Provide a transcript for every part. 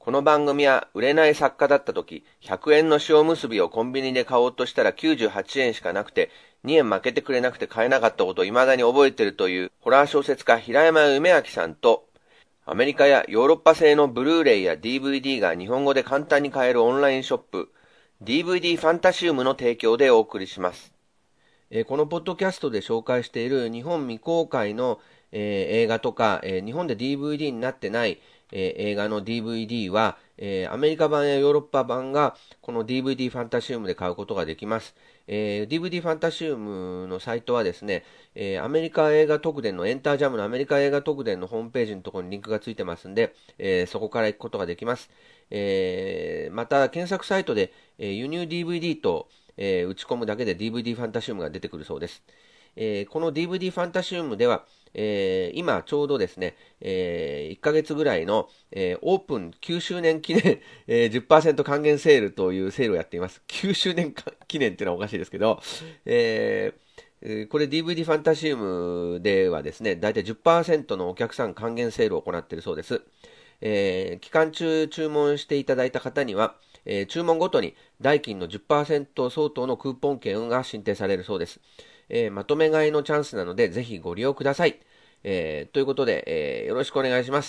この番組は売れない作家だった時、100円の塩むすびをコンビニで買おうとしたら98円しかなくて、2円負けてくれなくて買えなかったことを未だに覚えているというホラー小説家平山夢明さんと、アメリカやヨーロッパ製のブルーレイや DVD が日本語で簡単に買えるオンラインショップ、DVD ファンタシウムの提供でお送りします。このポッドキャストで紹介している日本未公開の、映画とか、日本で DVD になってない、映画の DVD は、アメリカ版やヨーロッパ版がこの DVD ファンタシウムで買うことができます。DVD ファンタシウムのサイトはですね、アメリカ映画特典のエンタージャムのアメリカ映画特典のホームページのところにリンクがついてますんで、そこから行くことができます。また検索サイトで、輸入 DVD と打ち込むだけで DVD ファンタシウムが出てくるそうです。この DVD ファンタシウムでは、今ちょうどですね、1ヶ月ぐらいの、オープン9周年記念、10% 還元セールというセールをやっています。9周年記念っていうのはおかしいですけど、これ DVD ファンタシウムではですね、だいたい 10% のお客さん還元セールを行っているそうです。期間中注文していただいた方には、注文ごとに代金の 10% 相当のクーポン券が申請されるそうです。まとめ買いのチャンスなのでぜひご利用ください。ということで、よろしくお願いします。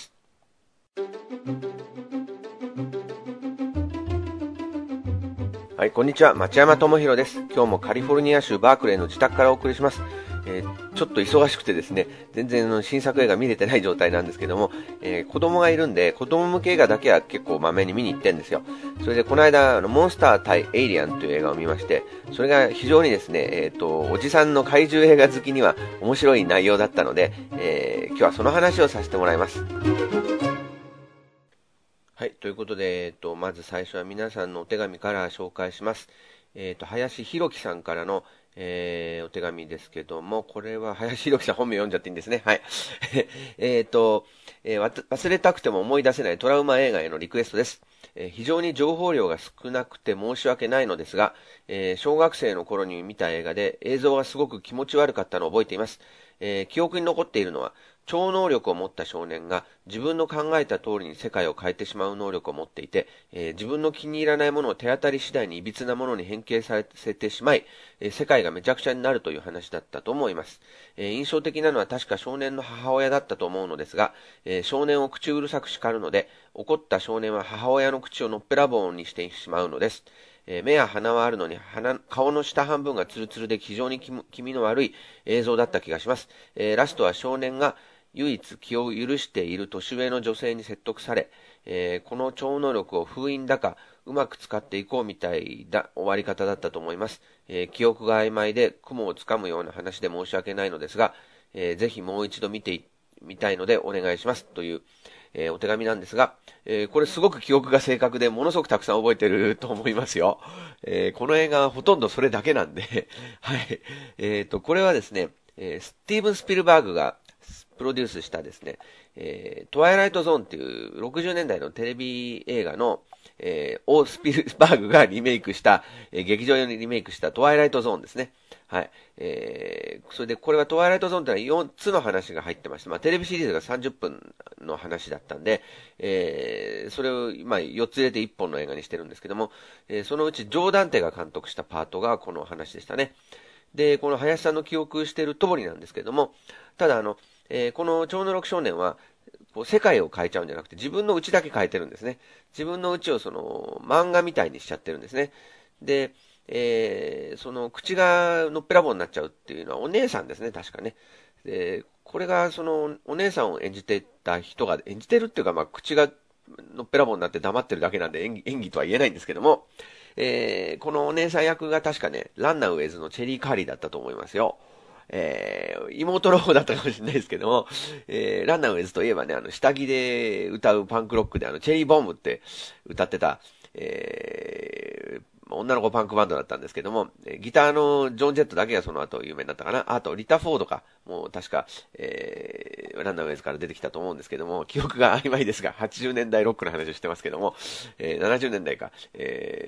はい、こんにちは。町山智博です。今日もカリフォルニア州バークレーの自宅からお送りします。ちょっと忙しくてですね、全然新作映画見れてない状態なんですけども、子供がいるんで、子供向け映画だけは結構まめに見に行ってんですよ。それでこの間、モンスター対エイリアンという映画を見まして、それが非常にですね、おじさんの怪獣映画好きには面白い内容だったので、今日はその話をさせてもらいます。はい、ということで、まず最初は皆さんのお手紙から紹介します。林弘樹さんからの、お手紙ですけども、これは林弘樹さん本名読んじゃっていいんですね。はい。忘れたくても思い出せないトラウマ映画へのリクエストです。非常に情報量が少なくて申し訳ないのですが、小学生の頃に見た映画で映像がすごく気持ち悪かったのを覚えています。記憶に残っているのは、超能力を持った少年が自分の考えた通りに世界を変えてしまう能力を持っていて、自分の気に入らないものを手当たり次第に歪なものに変形させてしまい、世界がめちゃくちゃになるという話だったと思います。印象的なのは確か少年の母親だったと思うのですが、少年を口うるさく叱るので、怒った少年は母親の口をのっぺらぼうにしてしまうのです。目や鼻はあるのに顔の下半分がツルツルで非常に気味の悪い映像だった気がします。ラストは少年が唯一気を許している年上の女性に説得され、この超能力を封印だかうまく使っていこうみたいな終わり方だったと思います。記憶が曖昧で雲をつかむような話で申し訳ないのですが、ぜひもう一度見てみたいのでお願いしますという、お手紙なんですが、これすごく記憶が正確でものすごくたくさん覚えてると思いますよ。この映画はほとんどそれだけなんではい。これはですね、スティーブン・スピルバーグがプロデュースしたですね、トワイライトゾーンっていう60年代のテレビ映画の、オースピルバーグがリメイクした、劇場用にリメイクしたトワイライトゾーンですね。はい。それでこれはトワイライトゾーンってのは4つの話が入ってまして、まあテレビシリーズが30分の話だったんで、それをまあ4つ入れて1本の映画にしてるんですけども、そのうちジョーダンテが監督したパートがこの話でしたね。で、この林さんの記憶している通りなんですけども、ただこの超能力少年は、こう世界を変えちゃうんじゃなくて自分の内だけ変えてるんですね。自分の内をその漫画みたいにしちゃってるんですね。で、その口がのっぺらぼうになっちゃうっていうのはお姉さんですね、確かね。で、これがそのお姉さんを演じてた人が、演じてるっていうか、まあ口がのっぺらぼうになって黙ってるだけなんで演技とは言えないんですけども、このお姉さん役が確かね、ランナーウェイズのチェリー・カーリーだったと思いますよ。妹の方だったかもしれないですけども、ランナーウェイズといえばね、下着で歌うパンクロックでチェリーボムって歌ってた、女の子パンクバンドだったんですけども、ギターのジョン・ジェットだけがその後有名になったかな。あと、リタ・フォードか。もう確か、ランナーウェイズから出てきたと思うんですけども、記憶が曖昧ですが、80年代ロックの話をしてますけども、70年代か、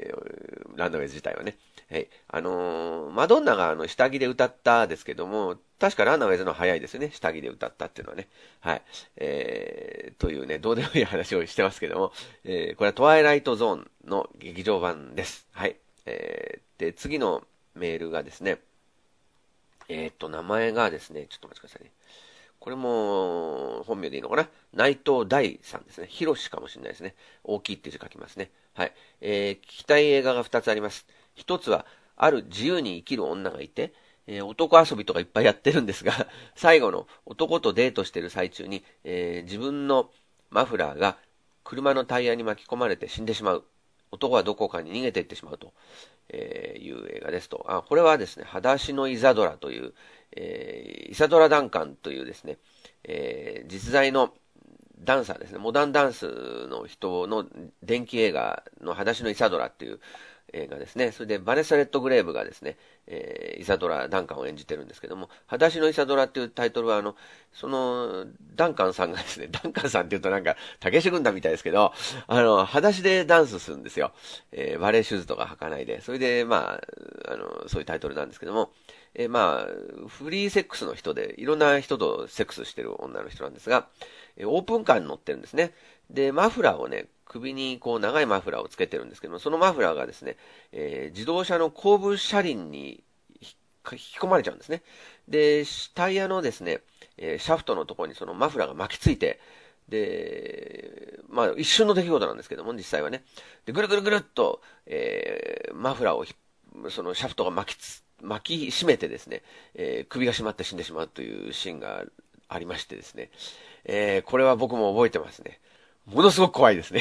ランナーウェイズ自体はね。はい。マドンナが下着で歌ったですけども、 確かランナーウェイズの早いですよね。下着で歌ったっていうのはね。はい。というね、どうでもいい話をしてますけども、これはトワイライトゾーンの劇場版です。はい。で、次のメールがですね、名前がですね、ちょっと待ってくださいね。これも、本名でいいのかな、内藤大さんですね。広しかもしれないですね。大きいって字書きますね。はい。聞きたい映画が2つあります。1つは、ある自由に生きる女がいて、男遊びとかいっぱいやってるんですが、最後の男とデートしてる最中に、自分のマフラーが車のタイヤに巻き込まれて死んでしまう。男はどこかに逃げていってしまうと。いう映画ですと。これはですね、裸足のイザドラという、イサドラ・ダンカンというですね、実在のダンサーですね、モダンダンスの人の電気映画の裸足のイサドラっていう映画ですね。それでバネッサ・レッドグレーブがですね、イサドラ・ダンカンを演じてるんですけども、裸足のイサドラっていうタイトルはその、ダンカンさんがですね、ダンカンさんって言うとなんか、たけし軍団みたいですけど、裸足でダンスするんですよ。バレーシューズとか履かないで。それで、まあ、そういうタイトルなんですけども、まあ、フリーセックスの人で、いろんな人とセックスしてる女の人なんですが、オープンカーに乗ってるんですね。で、マフラーをね、首にこう長いマフラーをつけてるんですけども、そのマフラーがですね、自動車の後部車輪に引き込まれちゃうんですね。で、タイヤのですね、シャフトのところにそのマフラーが巻きついて、で、まあ一瞬の出来事なんですけども、実際はね。で、ぐるぐるぐるっと、マフラーをそのシャフトが巻き締めてですね、首が締まって死んでしまうというシーンがありましてですね、これは僕も覚えてますね。ものすごく怖いですね。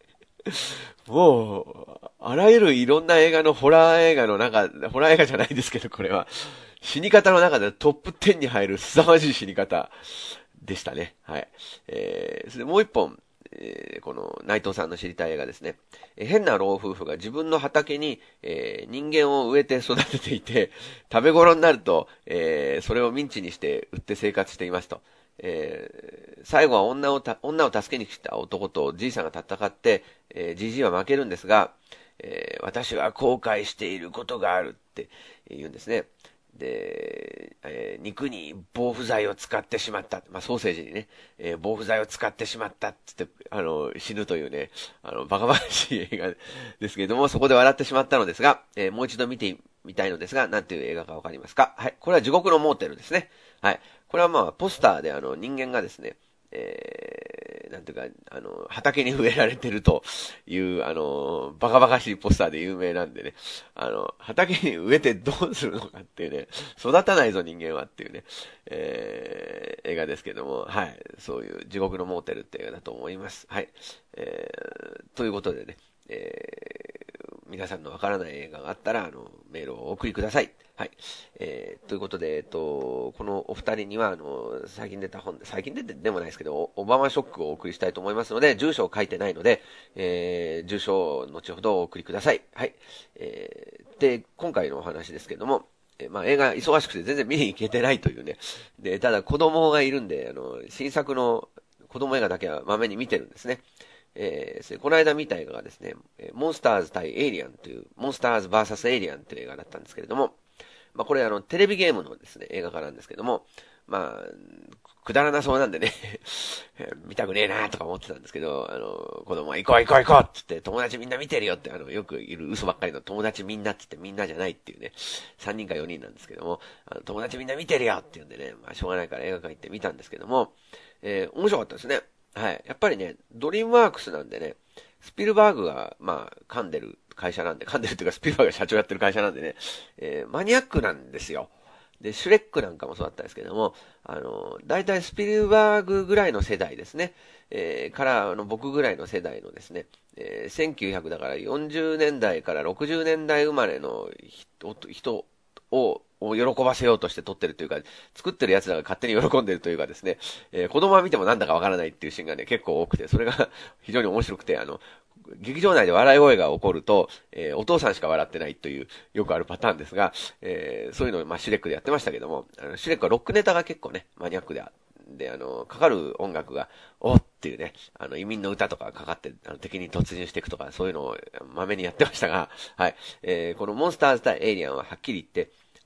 もう、あらゆるいろんな映画のホラー映画の中、ホラー映画じゃないですけど、これは、死に方の中でトップ10に入る凄まじい死に方でしたね。はい。それでもう一本、この内藤さんの知りたい映画ですね。変な老夫婦が自分の畑に、人間を植えて育てていて、食べ頃になると、それをミンチにして売って生活していますと。最後は女を助けに来た男とじいさんが戦って、じじいは負けるんですが、私は後悔していることがあるって言うんですね。で、肉に防腐剤を使ってしまった。まあ、ソーセージにね、防腐剤を使ってしまったって言って、死ぬというね、バカバカしい映画ですけれども、そこで笑ってしまったのですが、もう一度見てみたいのですが、なんていう映画かわかりますか？はい。これは地獄のモーテルですね。はい。これはまあ、ポスターで人間がですね、なんていうか、畑に植えられてるという、バカバカしいポスターで有名なんでね、畑に植えてどうするのかっていうね、育たないぞ人間はっていうね、映画ですけども、はい、そういう地獄のモーテルって映画だと思います。はい。ということでね、皆さんのわからない映画があったら、メールをお送りください。はい。ということで、このお二人には、最近出た本で、最近出てでもないですけど、オバマショックをお送りしたいと思いますので、住所を書いてないので、住所を後ほどお送りください。はい。で、今回のお話ですけども、まあ映画忙しくて全然見に行けてないというね。で、ただ子供がいるんで、新作の子供映画だけはまめに見てるんですね。この間見た映画がですね、モンスターズ対エイリアンという、モンスターズ VS エイリアンという映画だったんですけれども、まあこれテレビゲームのですね、映画化なんですけども、まあ、くだらなそうなんでね見たくねえなとか思ってたんですけど、子供は行こう行こう行こうって言って、友達みんな見てるよって、よくいる嘘ばっかりの友達みんなって言ってみんなじゃないっていうね、3人か4人なんですけども、友達みんな見てるよって言うんでね、まあしょうがないから映画館行って見たんですけども、面白かったですね。はい。やっぱりね、ドリームワークスなんでね、スピルバーグが、まあ、噛んでる会社なんで、噛んでるっていうかスピルバーグが社長やってる会社なんでね、マニアックなんですよ。で、シュレックなんかもそうだったんですけども、大体スピルバーグぐらいの世代ですね、から僕ぐらいの世代のですね、1900だから40年代から60年代生まれの人を喜ばせようとして撮ってるというか、作ってる奴らが勝手に喜んでるというかですね、子供は見てもなんだかわからないっていうシーンがね、結構多くて、それが非常に面白くて、劇場内で笑い声が起こると、お父さんしか笑ってないという、よくあるパターンですが、そういうのを、まあ、シュレックでやってましたけども、シュレックはロックネタが結構ね、マニアックでかかる音楽が、おっていうね、移民の歌とかかかって、敵に突入していくとか、そういうのをまめにやってましたが、はい。このモンスターズ対エイリアンははっきり言って、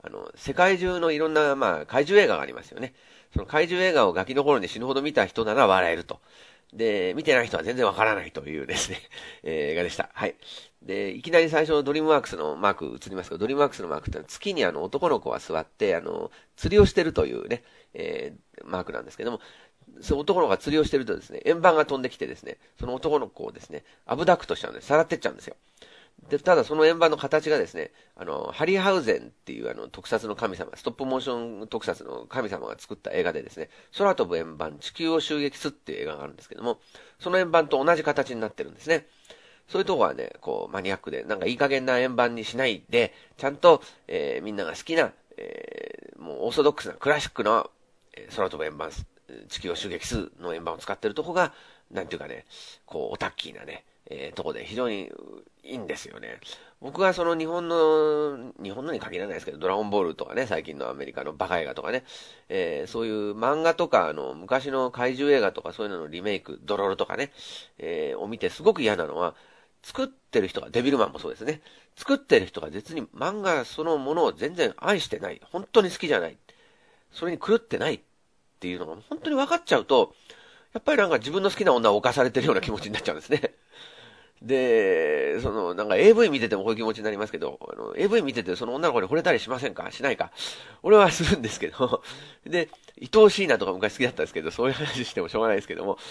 世界中のいろんな、怪獣映画がありますよね。その怪獣映画をガキの頃に死ぬほど見た人なら笑えると。で、見てない人は全然わからないというですね、映画でした。はい。で、いきなり最初のドリームワークスのマーク映りますけど、ドリームワークスのマークってのは月に男の子が座って、釣りをしてるというね、マークなんですけども、その男の子が釣りをしてるとですね、円盤が飛んできてですね、その男の子をですね、アブダクトしちゃうんです。さらってっちゃうんですよ。で、ただその円盤の形がですね、ハリーハウゼンっていう特撮の神様、ストップモーション特撮の神様が作った映画でですね、空飛ぶ円盤、地球を襲撃すっていう映画があるんですけども、その円盤と同じ形になってるんですね。そういうとこはね、こう、マニアックで、なんかいい加減な円盤にしないで、ちゃんと、みんなが好きな、もうオーソドックスなクラシックの、空飛ぶ円盤、地球を襲撃すの円盤を使ってるとこが、なんていうかね、こう、オタッキーなね、とこで非常にいいんですよね。僕はその日本のに限らないですけど、ドラゴンボールとかね、最近のアメリカのバカ映画とかね、そういう漫画とか、昔の怪獣映画とかそういうののリメイク、ドロロとかね、を見てすごく嫌なのは、作ってる人が、デビルマンもそうですね。作ってる人が実に漫画そのものを全然愛してない。本当に好きじゃない。それに狂ってないっていうのが本当に分かっちゃうと、やっぱりなんか自分の好きな女を犯されてるような気持ちになっちゃうんですね。で、なんか AV 見ててもこういう気持ちになりますけど、AV 見ててその女の子に惚れたりしませんかしないか俺はするんですけど、で、愛おしいなとか昔好きだったんですけど、そういう話してもしょうがないですけども、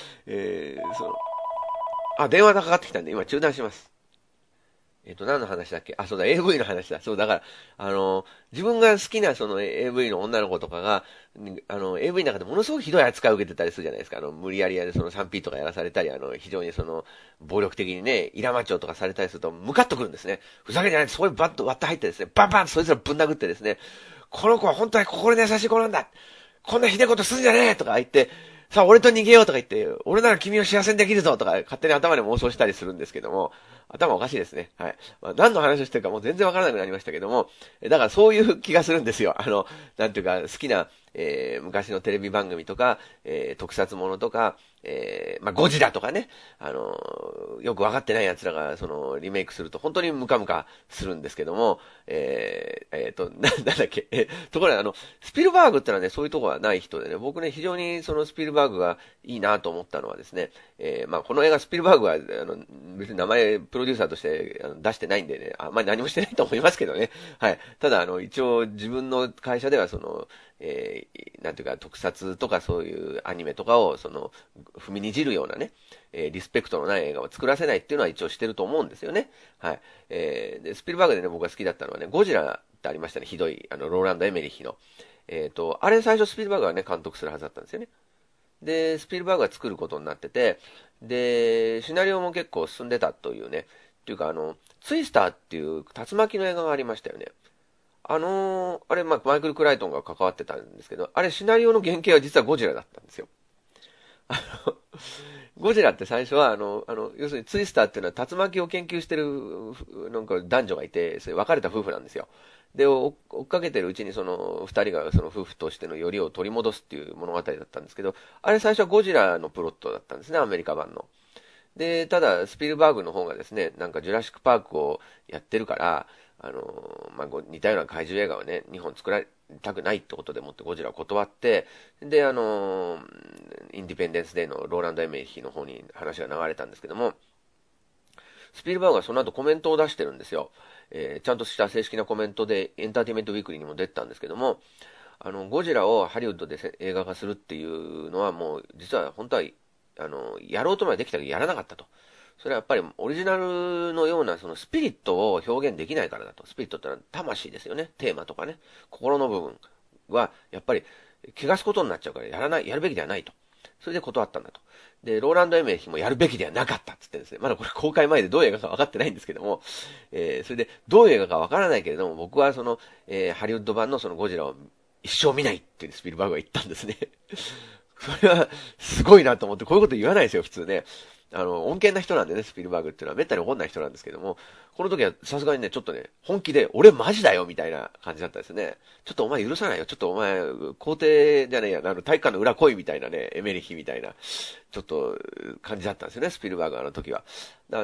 電話がかかってきたんで今中断します。何の話だっけそうだ、AV の話だ。そう、だから、自分が好きなその AV の女の子とかが、AV の中でものすごくひどい扱いを受けてたりするじゃないですか。無理やりやでその 3P とかやらされたり、非常に暴力的にね、イラマチョとかされたりすると、ムカッとくるんですね。ふざけんじゃない、そこにバッと割って入ってですね、バンバンとそいつらぶん殴ってですね、この子は本当に心に優しい子なんだこんなひでえことすんじゃねえとか言って、さあ俺と逃げようとか言って、俺なら君を幸せにできるぞとか勝手に頭で妄想したりするんですけども、頭おかしいですね。はい。何の話をしてるかもう全然わからなくなりましたけども、だからそういう気がするんですよ。なんていうか、好きな、昔のテレビ番組とか、特撮ものとか、ゴジラとかね、よくわかってない奴らが、リメイクすると本当にムカムカするんですけども、なんだっけ、ところでスピルバーグってのはね、そういうところはない人でね、僕ね、非常にそのスピルバーグがいいなと思ったのはですね、この映画スピルバーグは、別に名前、プロデューサーとして出してないんでね、あんまり何もしてないと思いますけどね。はい。ただ、一応自分の会社ではなんていうか、特撮とかそういうアニメとかを、踏みにじるようなね、リスペクトのない映画を作らせないっていうのは一応してると思うんですよね。はい。で、スピルバーグでね、僕が好きだったのはね、ゴジラってありましたね、ひどい、ローランド・エメリッヒの。あれ最初スピルバーグがね、監督するはずだったんですよね。で、スピルバーグが作ることになってて、で、シナリオも結構進んでたというね、っていうかツイスターっていう竜巻の映画がありましたよね。あれ、マイクル・クライトンが関わってたんですけど、あれシナリオの原型は実はゴジラだったんですよ。ゴジラって最初は、要するにツイスターっていうのは竜巻を研究してる、なんか男女がいて、それ別れた夫婦なんですよ。で、追っかけてるうちにその二人がその夫婦としてのよりを取り戻すっていう物語だったんですけど、あれ最初はゴジラのプロットだったんですね、アメリカ版の。で、ただ、スピルバーグの方がですね、なんかジュラシックパークをやってるから、似たような怪獣映画をね、日本作られたくないってことでもってゴジラを断って、で、インディペンデンスデーのローランド・エメリヒの方に話が流れたんですけども、スピルバーグはその後コメントを出してるんですよ。ちゃんとした正式なコメントでエンターテイメントウィークリーにも出てたんですけども、ゴジラをハリウッドで映画化するっていうのはもう、実は本当は、やろうとまでできたけどやらなかったと。それはやっぱりオリジナルのようなそのスピリットを表現できないからだと。スピリットってのは魂ですよね。テーマとかね。心の部分はやっぱり汚すことになっちゃうからやるべきではないと。それで断ったんだと。で、ローランド・エメリヒもやるべきではなかったって言ってですね。まだこれ公開前でどういう映画か分かってないんですけども、それでどういう映画か分からないけれども、僕はハリウッド版のそのゴジラを一生見ないってスピルバーグが言ったんですね。それはすごいなと思って、こういうこと言わないですよ、普通ね。穏健な人なんでね、スピルバーグっていうのはめったに怒んない人なんですけども、この時はさすがにね、ちょっとね、本気で、俺マジだよみたいな感じだったですね。ちょっとお前許さないよ。ちょっとお前、皇帝じゃねえや、体育館の裏来いみたいなね、エメリヒみたいな、ちょっと感じだったんですよね、スピルバーグの時は。だからね、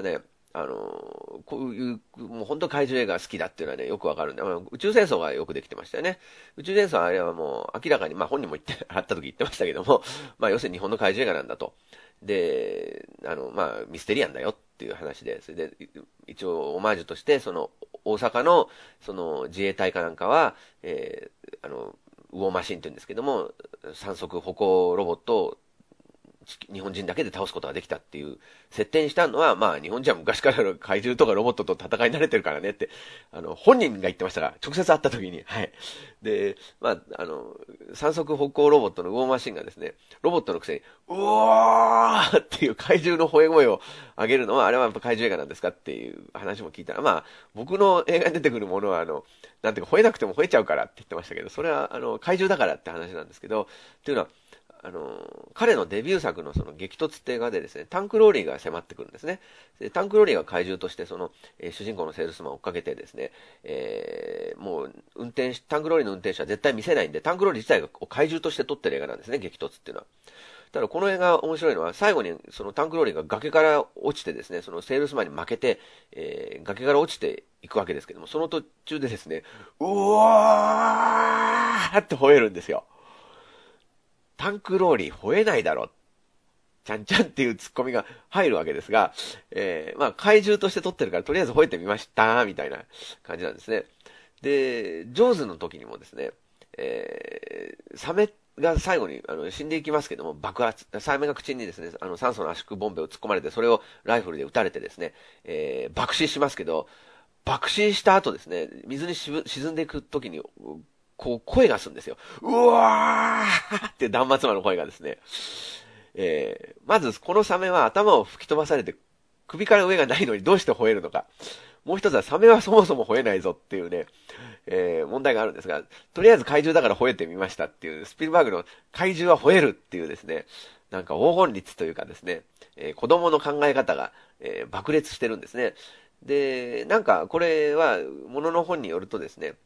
こういう、もう本当怪獣映画好きだっていうのはね、よくわかるんで、宇宙戦争がよくできてましたよね。宇宙戦争はあれはもう明らかに、本人も会った時言ってましたけども、要するに日本の怪獣映画なんだと。で、ミステリアンだよっていう話で、それで、一応オマージュとして、大阪の、自衛隊かなんかは、ウォーマシンって言うんですけども、三足歩行ロボットを日本人だけで倒すことができたっていう設定にしたのは、日本人は昔からの怪獣とかロボットと戦い慣れてるからねって、本人が言ってましたが、直接会った時に、はい。で、三足歩行ロボットのウォーマシンがですね、ロボットのくせに、うおーっていう怪獣の吠え声を上げるのは、あれはやっぱ怪獣映画なんですかっていう話も聞いたら、僕の映画に出てくるものは、なんていうか、吠えなくても吠えちゃうからって言ってましたけど、それは、怪獣だからって話なんですけど、っていうのは、彼のデビュー作のその激突って映画でですね、タンクローリーが迫ってくるんですね。でタンクローリーが怪獣として主人公のセールスマンを追っかけてですね、もうタンクローリーの運転手は絶対見せないんで、タンクローリー自体が怪獣として撮ってる映画なんですね、激突っていうのは。ただこの映画面白いのは、最後にそのタンクローリーが崖から落ちてですね、そのセールスマンに負けて、崖から落ちていくわけですけども、その途中でですね、うわーって吠えるんですよ。タンクローリー吠えないだろ。ちゃんちゃんっていうツッコミが入るわけですが、怪獣として撮ってるからとりあえず吠えてみました、みたいな感じなんですね。で、ジョーズの時にもですね、サメが最後に死んでいきますけども、サメが口にですね、酸素の圧縮ボンベを突っ込まれて、それをライフルで撃たれてですね、爆死しますけど、爆死した後ですね、水に沈んでいく時に、こう声がするんですよ。うわーって断末魔の声がですね、まずこのサメは頭を吹き飛ばされて首から上がないのにどうして吠えるのか。もう一つはサメはそもそも吠えないぞっていうね、問題があるんですが、とりあえず怪獣だから吠えてみましたっていう、スピルバーグの怪獣は吠えるっていうですね、なんか黄金律というかですね、子供の考え方が、爆裂してるんですね。で、なんかこれは、ものの本によるとですね、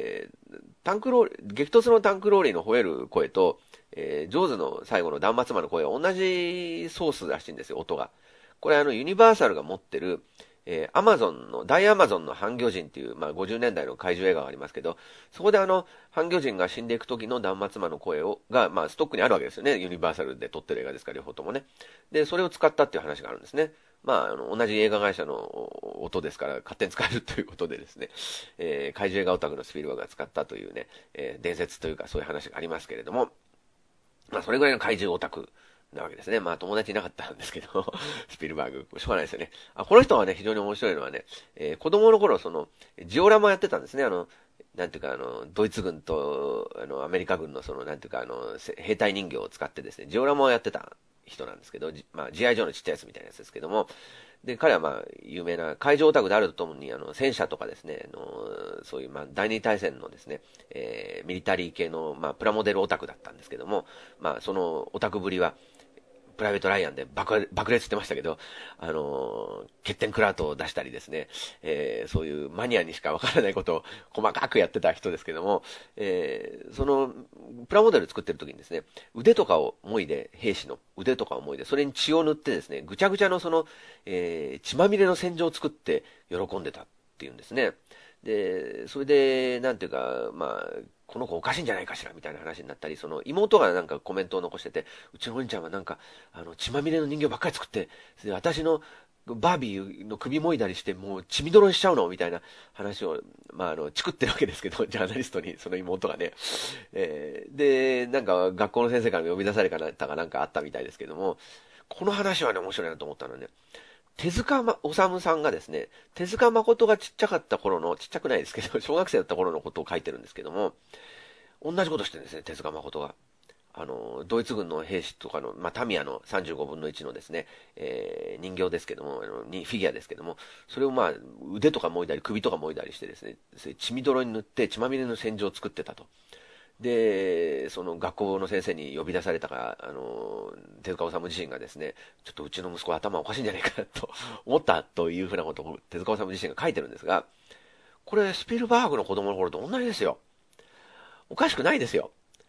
激突のタンクローリーの吠える声と、ジョーズの最後の断末魔の声は同じソースらしいんですよ、音が。これユニバーサルが持ってる、大アマゾンの半魚人っていう、50年代の怪獣映画がありますけど、そこで半魚人が死んでいく時の断末魔の声が、ストックにあるわけですよね。ユニバーサルで撮ってる映画ですから、両方ともね。で、それを使ったっていう話があるんですね。同じ映画会社の音ですから、勝手に使えるということでですね、怪獣映画オタクのスピルバーグが使ったというね、伝説というかそういう話がありますけれども、それぐらいの怪獣オタクなわけですね。友達いなかったんですけど、スピルバーグ、しょうがないですよね。この人はね、非常に面白いのはね、子供の頃、ジオラマやってたんですね。なんていうか、ドイツ軍と、アメリカ軍のなんていうか、兵隊人形を使ってですね、ジオラマをやってた人なんですけど、G.I. ジョーのちっちゃいやつみたいなやつですけども、で、彼は有名な海上オタクであるとともに、戦車とかですね、そういう、第二次大戦のですね、ミリタリー系の、プラモデルオタクだったんですけども、そのオタクぶりは、プライベートライアンで爆裂してましたけど、欠点クラウトを出したりですね、そういうマニアにしかわからないことを細かくやってた人ですけども、プラモデル作ってる時にですね、腕とかをもいで、兵士の腕とかをもいで、それに血を塗ってですね、ぐちゃぐちゃの血まみれの戦場を作って喜んでたっていうんですね。で、それで、なんていうか、この子おかしいんじゃないかしらみたいな話になったり、その妹がなんかコメントを残してて、うちのお兄ちゃんはなんか、血まみれの人形ばっかり作って、それで私のバービーの首もいだりして、もう血みどろにしちゃうのみたいな話を、チクってるわけですけど、ジャーナリストに、その妹がね。で、なんか学校の先生から呼び出されたかなんかあったみたいですけども、この話はね、面白いなと思ったのはね、手塚治虫さんがですね、手塚誠がちっちゃかった頃の、ちっちゃくないですけど、小学生だった頃のことを書いてるんですけども、同じことしてるんですね、手塚誠が。ドイツ軍の兵士とかの、タミヤの35分の1のですね、人形ですけども、フィギュアですけども、それを腕とかもいだり、首とかもいだりしてですね、血みどろに塗って血まみれの戦場を作ってたと。で、その学校の先生に呼び出されたから、手塚治虫自身がですね、ちょっとうちの息子は頭おかしいんじゃないかなと思ったというふうなことを手塚治虫自身が書いてるんですが、これスピルバーグの子供の頃と同じですよ。おかしくないですよ。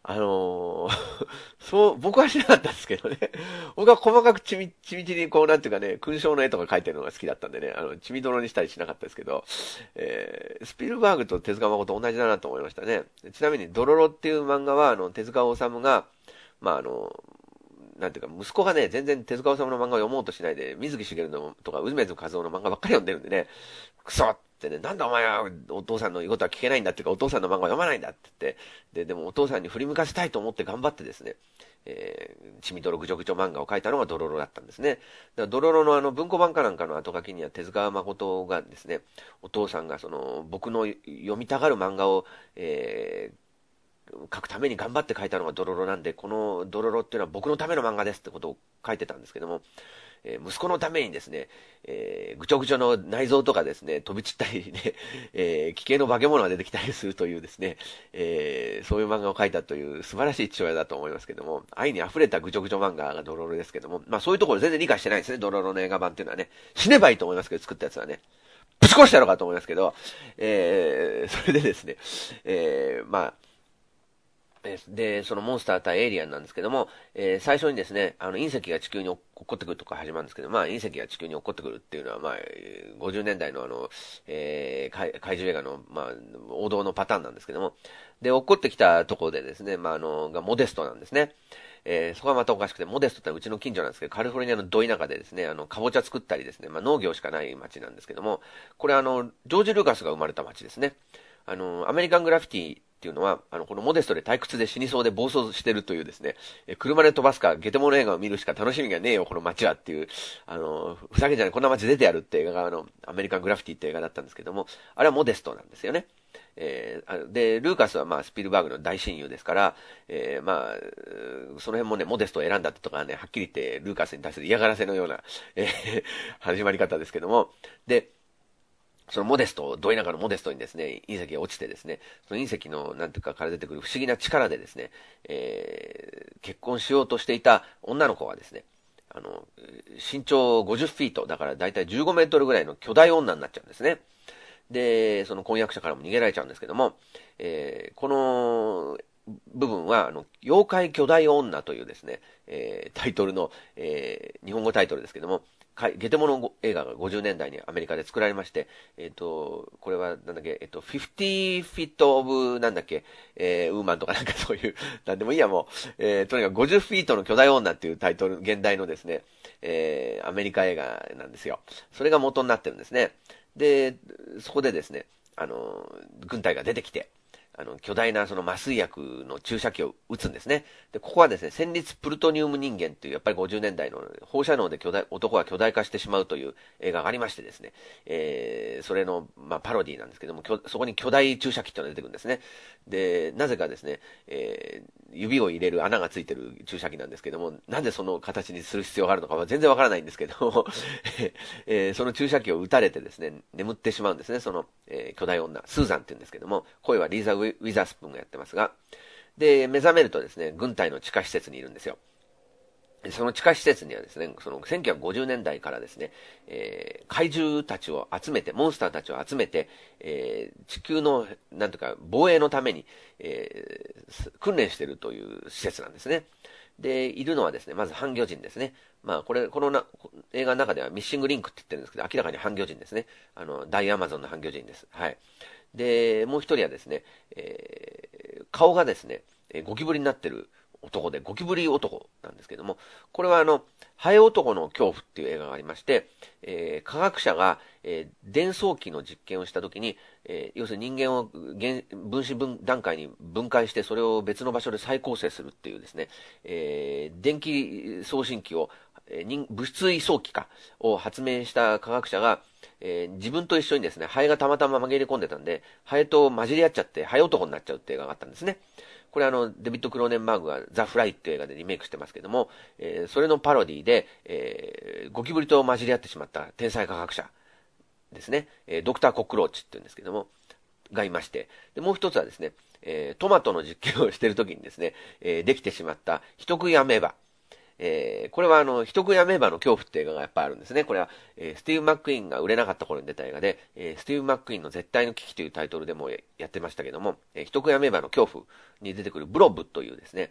そう、僕はしなかったんですけどね。僕は細かくちみちにこう、なんていうかね、勲章の絵とか描いてるのが好きだったんでね、ちみどろにしたりしなかったですけど、スピルバーグと手塚誠同じだなと思いましたね。ちなみに、ドロロっていう漫画は、手塚治虫が、まあ、なんていうか、息子がね、全然手塚治虫の漫画を読もうとしないで、水木しげるのとか、梅津和夫の漫画ばっかり読んでるんでね、クソってね、なんでお前はお父さんの言うことは聞けないんだっていうか、お父さんの漫画を読まないんだって言って、でもお父さんに振り向かせたいと思って頑張ってですね、ちみどろぐちょぐちょ漫画を描いたのがドロロだったんですね。だからドロロの文庫版かなんかの後書きには手塚誠がですね、お父さんがその、僕の読みたがる漫画を、書くために頑張って書いたのがドロロなんで、このドロロっていうのは僕のための漫画ですってことを書いてたんですけども、息子のためにですね、ぐちょぐちょの内臓とかですね、飛び散ったりね、奇形の化け物が出てきたりするというですね、そういう漫画を描いたという素晴らしい父親だと思いますけども、愛に溢れたぐちょぐちょ漫画がドロロですけども、まあそういうところ全然理解してないですね、ドロロの映画版っていうのはね。死ねばいいと思いますけど、作ったやつはね。ぶち殺したのかと思いますけど、それでですね、まあ、で、そのモンスター対エイリアンなんですけども、最初にですね、隕石が地球に落っこってくるとか始まるんですけど、まあ、隕石が地球に落っこってくるっていうのは、まあ、50年代の怪獣映画の、まあ、王道のパターンなんですけども、で、落っこってきたところでですね、まあ、がモデストなんですね。そこはまたおかしくて、モデストってうちの近所なんですけど、カリフォルニアのど田舎でですね、かぼちゃ作ったりですね、まあ、農業しかない町なんですけども、これジョージ・ルーカスが生まれた町ですね。アメリカングラフィティっていうのは、このモデストで退屈で死にそうで暴走してるというですね、車で飛ばすか、ゲテモノ映画を見るしか楽しみがねえよ、この街はっていう、ふざけんじゃない、こんな街出てやるって映画が、アメリカングラフィティって映画だったんですけども、あれはモデストなんですよね。で、ルーカスはまあスピルバーグの大親友ですから、まあ、その辺もね、モデストを選んだってとかね、はっきり言ってルーカスに対する嫌がらせのような、始まり方ですけども、で、そのモデスト、ど田舎のモデストにですね、隕石が落ちてですね、その隕石のなんていうかから出てくる不思議な力でですね、結婚しようとしていた女の子はですね、身長50フィート、だからだいたい15メートルぐらいの巨大女になっちゃうんですね。で、その婚約者からも逃げられちゃうんですけども、この部分は、妖怪巨大女というですね、タイトルの、日本語タイトルですけども、ゲテモノ映画が50年代にアメリカで作られまして、これはなんだっけ、50 feet of なんだっけ、ウーマンとかなんかそういう、なんでもいいやもう、とにかく50フィートの巨大女っていうタイトル、現代のですね、アメリカ映画なんですよ。それが元になってるんですね。で、そこでですね、軍隊が出てきて、巨大なその麻酔薬の注射器を撃つんですね。で、ここはですね、戦慄プルトニウム人間という、やっぱり50年代の放射能で男が巨大化してしまうという映画がありましてですね、それの、まあ、パロディなんですけども、そこに巨大注射器っていうのが出てくるんですね。で、なぜかですね、指を入れる穴がついてる注射器なんですけども、なんでその形にする必要があるのかは全然わからないんですけど、その注射器を撃たれてですね、眠ってしまうんですね、その、巨大女、スーザンって言うんですけども、声はリーザ・ウィザースプーンがやってますが、で、目覚めるとですね、軍隊の地下施設にいるんですよ。その地下施設にはですね、その1950年代からですね、怪獣たちを集めて、モンスターたちを集めて、地球の、なんとか、防衛のために、訓練しているという施設なんですね。で、いるのはですね、まず半魚人ですね。まあ、この映画の中ではミッシングリンクって言ってるんですけど、明らかに半魚人ですね。大アマゾンの半魚人です。はい。で、もう一人はですね、顔がですね、ゴキブリになってる男で、ゴキブリ男なんですけども、これはハエ男の恐怖っていう映画がありまして、科学者が、伝送機の実験をしたときに、要するに人間を分子段階に分解して、それを別の場所で再構成するっていうですね、電気送信機を、物質移送機か、を発明した科学者が、自分と一緒にですね、ハエがたまたま紛れ込んでたんで、ハエと混じり合っちゃって、ハエ男になっちゃうって映画があったんですね。これデビッド・クローネンバーグがザ・フライっていう映画でリメイクしてますけども、それのパロディで、ゴキブリと混じり合ってしまった天才科学者ですね、ドクター・コックローチって言うんですけども、がいまして、でもう一つはですね、トマトの実験をしているときにですね、できてしまった人食いアメーバ。 これは人食いアメーバの恐怖って映画がやっぱあるんですね。これは、スティーブ・マックイーンが売れなかった頃に出た映画で、スティーブ・マックイーンの絶対の危機というタイトルでもやってましたけども、人食いアメーバの恐怖に出てくるブロブというですね、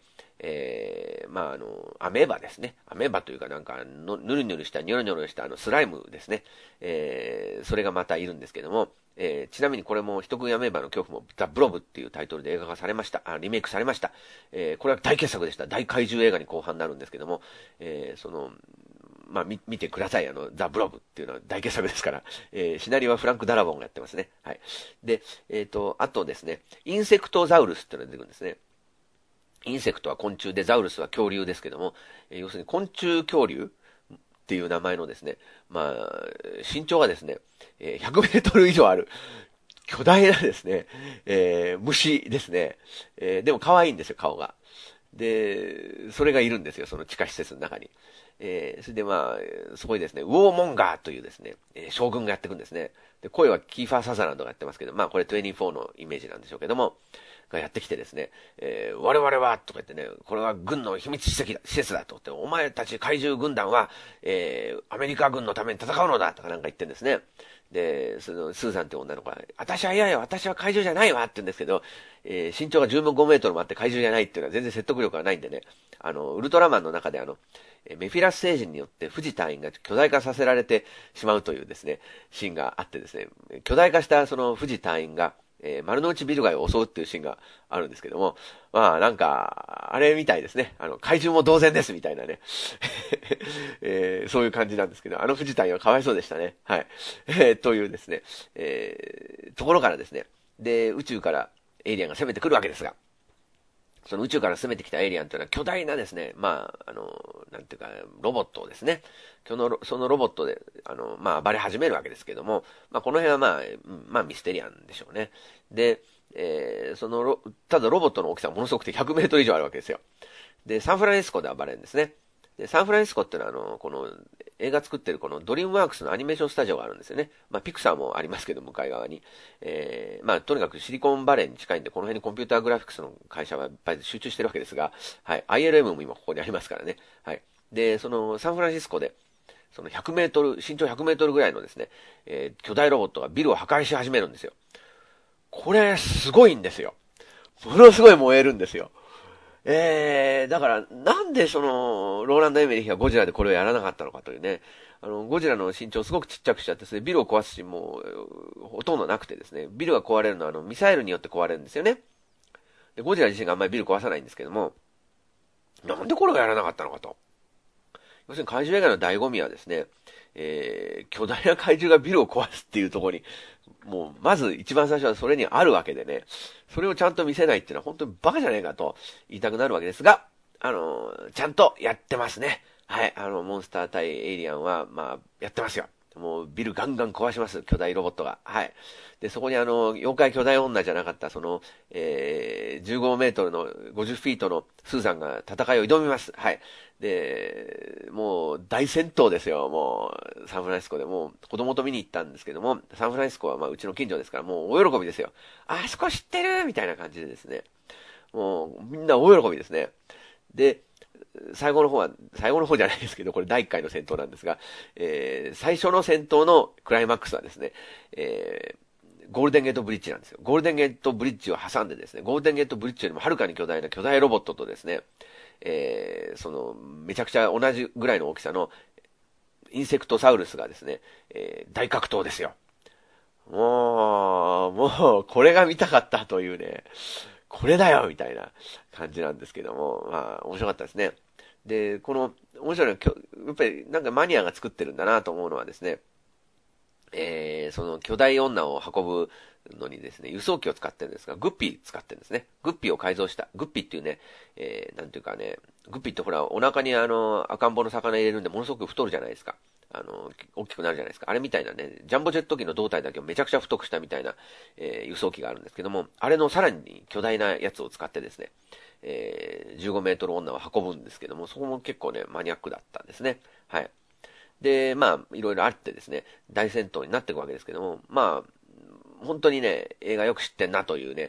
アメーバですね。アメーバというかなんかぬるぬるしたニョロニョロしたスライムですね。それがまたいるんですけども、ちなみにこれも人食いアメーバの恐怖もザ・ブロブっていうタイトルで映画化されました。リメイクされました。これは大傑作でした。大怪獣映画に後半になるんですけども、見てください。ザ・ブロブっていうのは大傑作ですから、シナリオはフランク・ダラボンがやってますね。はい。で、あとですね、インセクトザウルスっていうのが出てくるんですね。インセクトは昆虫で、ザウルスは恐竜ですけども、要するに昆虫恐竜っていう名前のですね、身長がですね、100メートル以上ある、巨大なですね、虫ですね。でも可愛いんですよ、顔が。で、それがいるんですよ、その地下施設の中に。それでそこにですね、ウォーモンガーというですね、将軍がやってくるんですね。で、声はキーファー・サザランドがやってますけど、これ24のイメージなんでしょうけども、がやってきてですね、我々は、とか言ってね、これは軍の秘密施設だと言って、お前たち怪獣軍団は、アメリカ軍のために戦うのだとかなんか言ってんですね。で、そのスーザンって女の子は、私は嫌よ、私は怪獣じゃないわって言うんですけど、身長が15メートルもあって怪獣じゃないっていうのは全然説得力がないんでね、ウルトラマンの中でメフィラス星人によって富士隊員が巨大化させられてしまうというですね、シーンがあってですね、巨大化したその富士隊員が、丸の内ビル街を襲うっていうシーンがあるんですけども、なんか、あれみたいですね。怪獣も同然ですみたいなね。そういう感じなんですけど、富士隊員はかわいそうでしたね。はい。というですね、ところからですね、で、宇宙からエイリアンが攻めてくるわけですが、その宇宙から攻めてきたエイリアンというのは巨大なですね、なんていうか、ロボットをですね、そのロボットで、暴れ始めるわけですけども、この辺はミステリアンでしょうね。で、ただロボットの大きさはものすごくて100メートル以上あるわけですよ。で、サンフランシスコで暴れるんですね。で、サンフランシスコっていうのはこの映画作ってるこのドリームワークスのアニメーションスタジオがあるんですよね。ピクサーもありますけど、向かい側に。とにかくシリコンバレーに近いんで、この辺にコンピューターグラフィックスの会社はやっぱり集中してるわけですが、はい。ILM も今ここにありますからね。はい。で、そのサンフランシスコで、その100メートル、身長100メートルぐらいのですね、巨大ロボットがビルを破壊し始めるんですよ。これ、すごいんですよ。ものすごい燃えるんですよ。だから、なんでローランド・エメリヒがゴジラでこれをやらなかったのかというね。ゴジラの身長をすごくちっちゃくしちゃって、それビルを壊すシーンもほとんどなくてですね、ビルが壊れるのはミサイルによって壊れるんですよね。で、ゴジラ自身があんまりビル壊さないんですけども、なんでこれをやらなかったのかと。要するに怪獣映画の醍醐味はですね、巨大な怪獣がビルを壊すっていうところに、もう、まず一番最初はそれにあるわけでね、それをちゃんと見せないっていうのは本当にバカじゃねえかと言いたくなるわけですが、ちゃんとやってますね。はい、モンスター対エイリアンは、やってますよ。もうビルガンガン壊します。巨大ロボットが。はい。で、そこに妖怪巨大女じゃなかった、15メートルの50フィートのスーザンが戦いを挑みます。はい。で、もう大戦闘ですよ。もう、サンフランシスコでもう子供と見に行ったんですけども、サンフランシスコはうちの近所ですから、もう大喜びですよ。あそこ知ってるみたいな感じでですね。もう、みんな大喜びですね。で、最後の方じゃないですけど、これ第1回の戦闘なんですが、最初の戦闘のクライマックスはですね、ゴールデンゲートブリッジなんですよ。ゴールデンゲートブリッジを挟んでですね、ゴールデンゲートブリッジよりもはるかに巨大な巨大ロボットとですね、めちゃくちゃ同じぐらいの大きさのインセクトサウルスがですね、大格闘ですよ。もう、これが見たかったというね、これだよみたいな感じなんですけども、面白かったですね。で、面白いのは、やっぱりなんかマニアが作ってるんだなと思うのはですね、その巨大女を運ぶのにですね、輸送機を使ってるんですが、グッピー使ってるんですね。グッピーを改造した。グッピーっていうね、なんていうかね、グッピーってほら、お腹に赤ん坊の魚入れるんでものすごく太るじゃないですか。大きくなるじゃないですか。あれみたいなね、ジャンボジェット機の胴体だけをめちゃくちゃ太くしたみたいな、輸送機があるんですけども、あれのさらに巨大なやつを使ってですね、15メートル女を運ぶんですけども、そこも結構ね、マニアックだったんですね。はい。で、いろいろあってですね、大戦闘になっていくわけですけども、本当にね、映画よく知ってんなというね、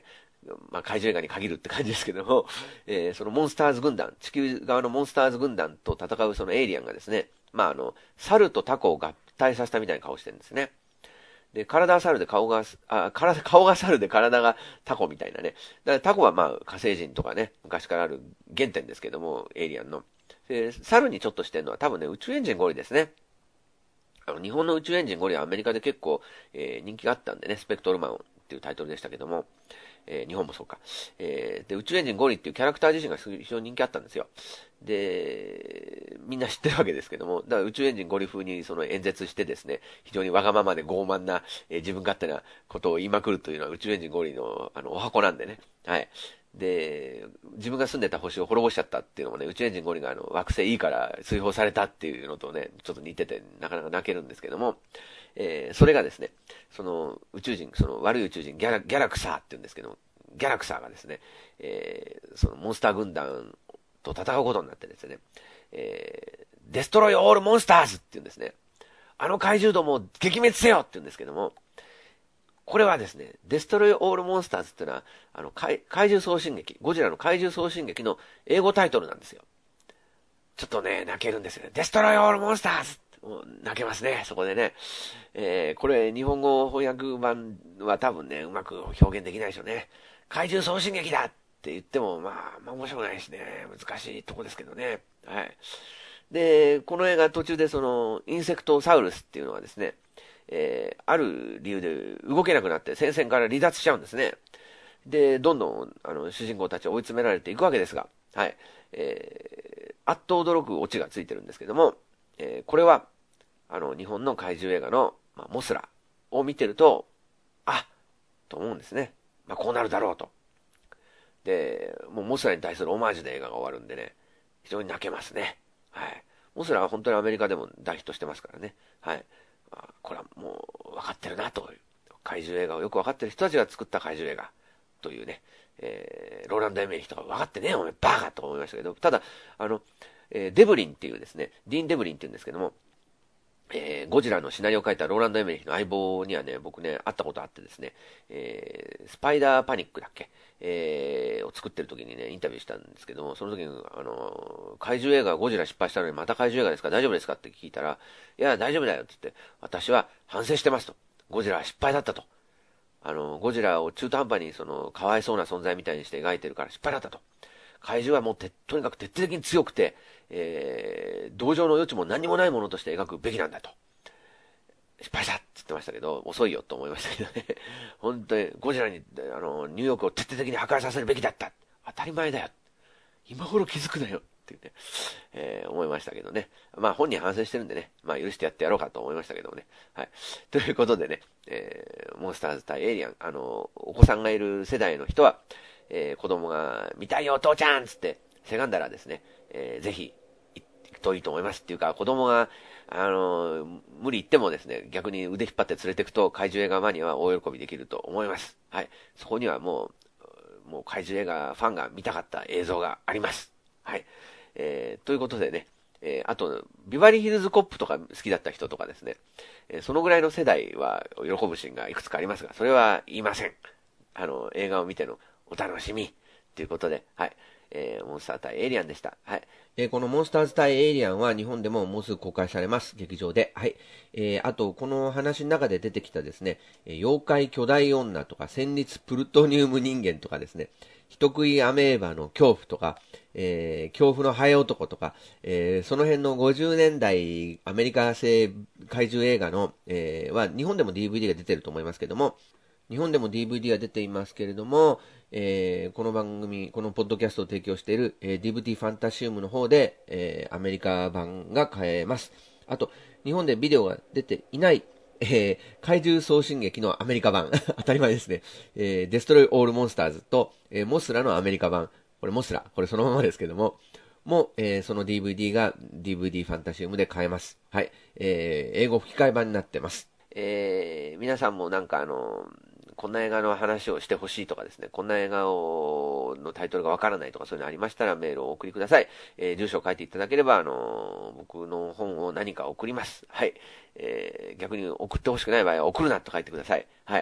まあ、怪獣映画に限るって感じですけども、そのモンスターズ軍団、地球側のモンスターズ軍団と戦うそのエイリアンがですね、まあ、猿とタコを合体させたみたいな顔してるんですね。で、体は猿で顔が猿で体がタコみたいなね。だからタコはまあ火星人とかね、昔からある原点ですけども、エイリアンの。で、猿にちょっとしてるのは多分ね、宇宙エンジンゴリですね。日本の宇宙エンジンゴリはアメリカで結構、人気があったんでね、スペクトルマンっていうタイトルでしたけども、日本もそうか。で、宇宙エンジンゴリっていうキャラクター自身が非常に人気あったんですよ。で、みんな知ってるわけですけども、だから宇宙エンジンゴリ風にその演説してですね、非常にわがままで傲慢な、自分勝手なことを言いまくるというのは宇宙エンジンゴリの、お箱なんでね。はい。で、自分が住んでた星を滅ぼしちゃったっていうのもね、宇宙エンジンゴリが惑星 E から追放されたっていうのとね、ちょっと似てて、なかなか泣けるんですけども、それがですね、その宇宙人、その悪い宇宙人、ギャラクサーって言うんですけども、ギャラクサーがですね、そのモンスター軍団と戦うことになってですね、デストロイオールモンスターズって言うんですね。あの怪獣どもを撃滅せよって言うんですけども、これはですね、デストロイオールモンスターズっていうのは、怪獣送信劇、ゴジラの怪獣送信劇の英語タイトルなんですよ。ちょっとね、泣けるんですよね。デストロイオールモンスターズ泣けますね、そこでね。これ、日本語翻訳版は多分ね、うまく表現できないでしょうね。怪獣送信劇だって言っても、まあ面白くないしね、難しいとこですけどね。はい。で、この映画途中でその、インセクトサウルスっていうのはですね、ある理由で動けなくなって戦線から離脱しちゃうんですね。で、どんどん、主人公たちは追い詰められていくわけですが、はい。あっと驚くオチがついてるんですけども、これは、日本の怪獣映画の、まあ、モスラを見てると、あと思うんですね。まあ、こうなるだろうと。で、もうモスラに対するオマージュで映画が終わるんでね、非常に泣けますね。はい。モスラは本当にアメリカでも大ヒットしてますからね。はい。これはもう分かってるなという。怪獣映画をよく分かってる人たちが作った怪獣映画というね、ローランド・エメリヒとか分かってねえお前バカと思いましたけど、ただ、デブリンっていうですね、ディーン・デブリンっていうんですけども、ゴジラのシナリオを書いたローランド・エメリヒの相棒にはね、僕ね、会ったことあってですね、スパイダーパニックだっけ、を作ってる時にね、インタビューしたんですけども、その時に、怪獣映画ゴジラ失敗したのにまた怪獣映画ですか大丈夫ですかって聞いたら、いや、大丈夫だよって言って、私は反省してますと。ゴジラは失敗だったと。ゴジラを中途半端にかわいそうな存在みたいにして描いてるから失敗だったと。怪獣はもうとにかく徹底的に強くて、同情の余地も何もないものとして描くべきなんだと。失敗したって言ってましたけど、遅いよと思いましたけどね。本当に、ゴジラに、ニューヨークを徹底的に破壊させるべきだった。当たり前だよ。今頃気づくなよ。っていうね、思いましたけどね。まあ本人反省してるんでね、まあ許してやってやろうかと思いましたけどもね。はい。ということでね、モンスターズ対エイリアン、お子さんがいる世代の人は、子供が見たいよお父ちゃんつってせがんだらですね、ぜひ行くといいと思いますっていうか、子供が無理言ってもですね、逆に腕引っ張って連れてくと怪獣映画マニアは大喜びできると思います。はい。そこにはもう怪獣映画ファンが見たかった映像があります。はい。ということでね、あと、ビバリーヒルズコップとか好きだった人とかですね、そのぐらいの世代は喜ぶシーンがいくつかありますが、それは言いません。映画を見てのお楽しみということで、はい。モンスター対エイリアンでした。はい。このモンスターズ対エイリアンは日本でももうすぐ公開されます。劇場で。はい。あと、この話の中で出てきたですね、妖怪巨大女とか、戦慄プルトニウム人間とかですね、人食いアメーバの恐怖とか、恐怖のハエ男とか、その辺の50年代アメリカ製怪獣映画の、は日本でも DVD が出てると思いますけども、日本でも DVD が出ていますけれども、この番組、このポッドキャストを提供している、DVD ファンタシウムの方で、アメリカ版が買えます。あと、日本でビデオが出ていない、怪獣送信劇のアメリカ版、当たり前ですね。デストロイオールモンスターズと、モスラのアメリカ版、これモスラ、これそのままですけども、その DVD が DVD ファンタシウムで買えます。はい。英語吹き替え版になってます。皆さんもなんかこんな映画の話をしてほしいとかですね、こんな映画のタイトルがわからないとかそういうのありましたらメールをお送りください。住所を書いていただければ、僕の本を何か送ります。はい。逆に送ってほしくない場合は送るなと書いてください。はい。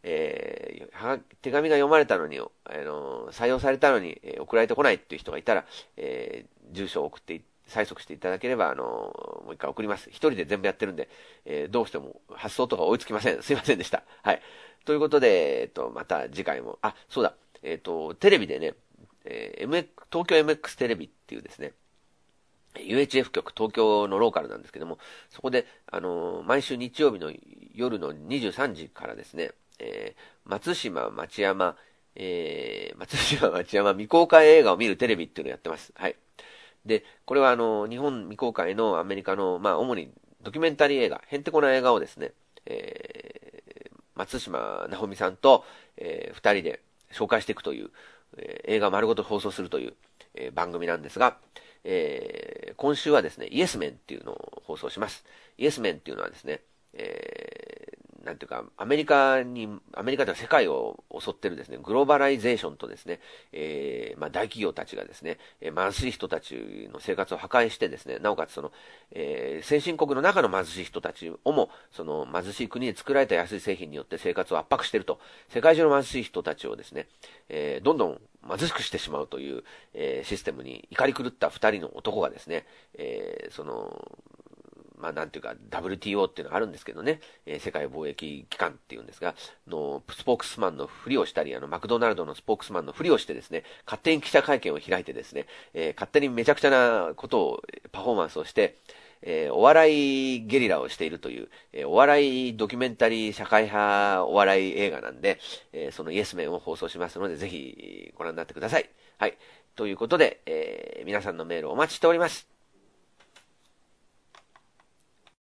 手紙が読まれたのに、採用されたのに、送られてこないっていう人がいたら、住所を催促していただければ、もう一回送ります。一人で全部やってるんで、どうしても発送とか追いつきません。すいませんでした。はい。ということで、また次回も、そうだ、テレビでね、東京 MX テレビっていうですね、UHF 局、東京のローカルなんですけども、そこで、毎週日曜日の夜の23時からですね、松島町山未公開映画を見るテレビっていうのをやってます。はい。で、これは日本未公開のアメリカの、主にドキュメンタリー映画、へんてこな映画をですね、松島直美さんと、二人で紹介していくという、映画丸ごと放送するという、番組なんですが、今週はですね、イエスメンっていうのを放送します。イエスメンっていうのはですね、なんていうか、アメリカでは世界を襲ってるですね、グローバライゼーションとですね、大企業たちがですね、貧しい人たちの生活を破壊してですね、なおかつ先進国の中の貧しい人たちをも、その貧しい国で作られた安い製品によって生活を圧迫していると、世界中の貧しい人たちをですね、どんどん貧しくしてしまうという、システムに怒り狂った二人の男がですね、なんていうか、WTO っていうのがあるんですけどね、世界貿易機関っていうんですが、スポークスマンのふりをしたり、マクドナルドのスポークスマンのふりをしてですね、勝手に記者会見を開いてですね、勝手にめちゃくちゃなことを、パフォーマンスをして、お笑いゲリラをしているという、お笑いドキュメンタリー社会派お笑い映画なんで、そのイエスメンを放送しますので、ぜひご覧になってください。はい。ということで、皆さんのメールをお待ちしております。